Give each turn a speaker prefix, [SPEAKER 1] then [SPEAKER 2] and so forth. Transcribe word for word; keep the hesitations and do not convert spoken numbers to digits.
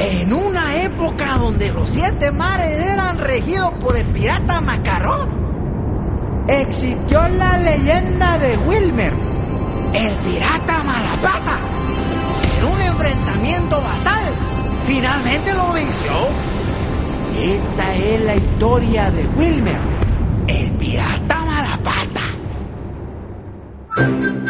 [SPEAKER 1] En una época donde los siete mares eran regidos por el pirata Macarrón, existió la leyenda de Wilmer, el pirata Malapata, que en un enfrentamiento fatal finalmente lo venció. Esta es la historia de Wilmer, el pirata Malapata.